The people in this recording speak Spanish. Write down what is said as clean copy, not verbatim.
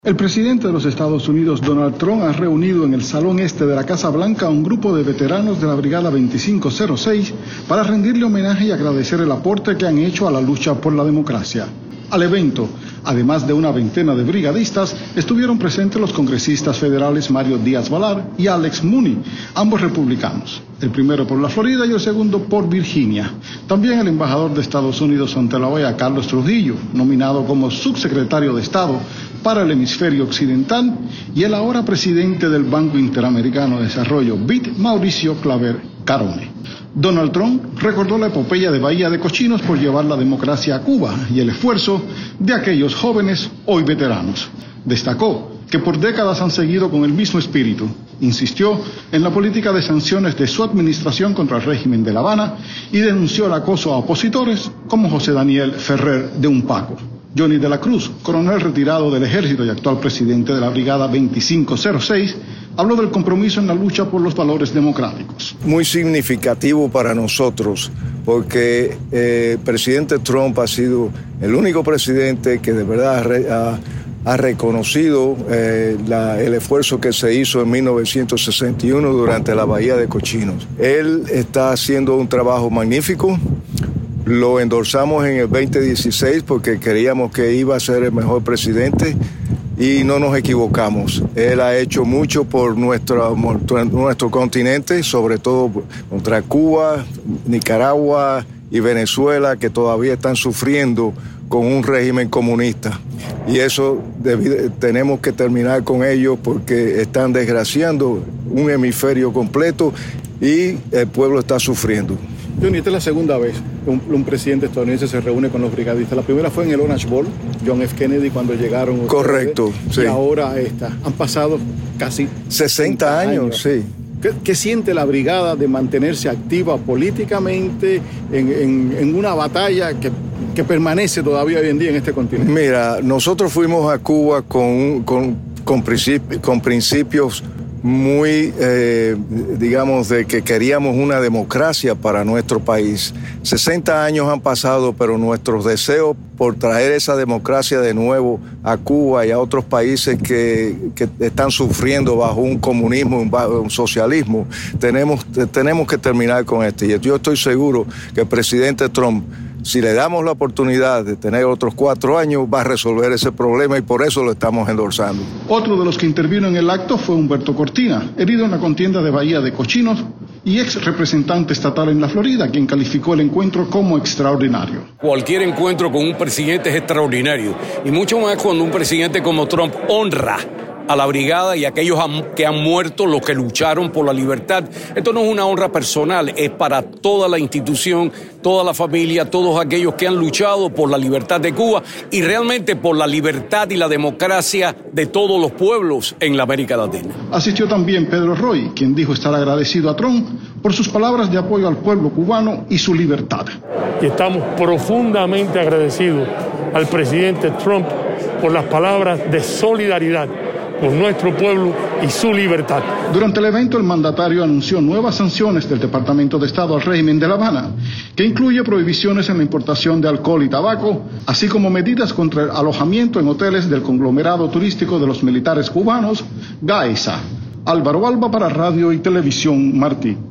El presidente de los Estados Unidos, Donald Trump, ha reunido en el Salón Este de la Casa Blanca a un grupo de veteranos de la Brigada 2506 para rendirle homenaje y agradecer el aporte que han hecho a la lucha por la democracia. Al evento, además de una veintena de brigadistas, estuvieron presentes los congresistas federales Mario Díaz-Balart y Alex Mooney, ambos republicanos, el primero por la Florida y el segundo por Virginia. También el embajador de Estados Unidos ante la OEA, Carlos Trujillo, nominado como subsecretario de Estado para el hemisferio occidental, y el ahora presidente del Banco Interamericano de Desarrollo, BID, Mauricio Claver Carone. Donald Trump recordó la epopeya de Bahía de Cochinos por llevar la democracia a Cuba y el esfuerzo de aquellos jóvenes hoy veteranos. Destacó que por décadas han seguido con el mismo espíritu. Insistió en la política de sanciones de su administración contra el régimen de La Habana y denunció el acoso a opositores como José Daniel Ferrer de Umpaco. Johnny de la Cruz, coronel retirado del Ejército y actual presidente de la Brigada 2506, habló del compromiso en la lucha por los valores democráticos. Muy significativo para nosotros, porque el presidente Trump ha sido el único presidente que de verdad ha reconocido el esfuerzo que se hizo en 1961 durante la Bahía de Cochinos. Él está haciendo un trabajo magnífico. Lo endosamos en el 2016 porque creíamos que iba a ser el mejor presidente y no nos equivocamos. Él ha hecho mucho por nuestro continente, sobre todo contra Cuba, Nicaragua y Venezuela, que todavía están sufriendo con un régimen comunista. Y eso tenemos que terminar con ellos porque están desgraciando un hemisferio completo y el pueblo está sufriendo. Johnny, esta es la segunda vez que un presidente estadounidense se reúne con los brigadistas. La primera fue en el Orange Bowl, John F. Kennedy, cuando llegaron. Correcto, ustedes, sí. Y ahora esta. Han pasado casi 60 años, sí. ¿Qué siente la brigada de mantenerse activa políticamente en una batalla que permanece todavía hoy en día en este continente? Mira, nosotros fuimos a Cuba con principios muy, digamos, de que queríamos una democracia para nuestro país. 60 años han pasado, pero nuestros deseos por traer esa democracia de nuevo a Cuba y a otros países que están sufriendo bajo un comunismo, bajo un socialismo, tenemos que terminar con esto. Y yo estoy seguro que el presidente Trump, si le damos la oportunidad de tener otros 4 años, va a resolver ese problema y por eso lo estamos endorsando. Otro de los que intervino en el acto fue Humberto Cortina, herido en la contienda de Bahía de Cochinos y ex representante estatal en la Florida, quien calificó el encuentro como extraordinario. Cualquier encuentro con un presidente es extraordinario, y mucho más cuando un presidente como Trump honra a la brigada y a aquellos que han muerto, los que lucharon por la libertad. Esto no es una honra personal, es para toda la institución, toda la familia, todos aquellos que han luchado por la libertad de Cuba y realmente por la libertad y la democracia de todos los pueblos en la América Latina. Asistió también Pedro Roy, quien dijo estar agradecido a Trump por sus palabras de apoyo al pueblo cubano y su libertad. Y estamos profundamente agradecidos al presidente Trump por las palabras de solidaridad por nuestro pueblo y su libertad. Durante el evento, el mandatario anunció nuevas sanciones del Departamento de Estado al régimen de La Habana, que incluye prohibiciones en la importación de alcohol y tabaco, así como medidas contra el alojamiento en hoteles del conglomerado turístico de los militares cubanos, GAESA. Álvaro Alba para Radio y Televisión Martí.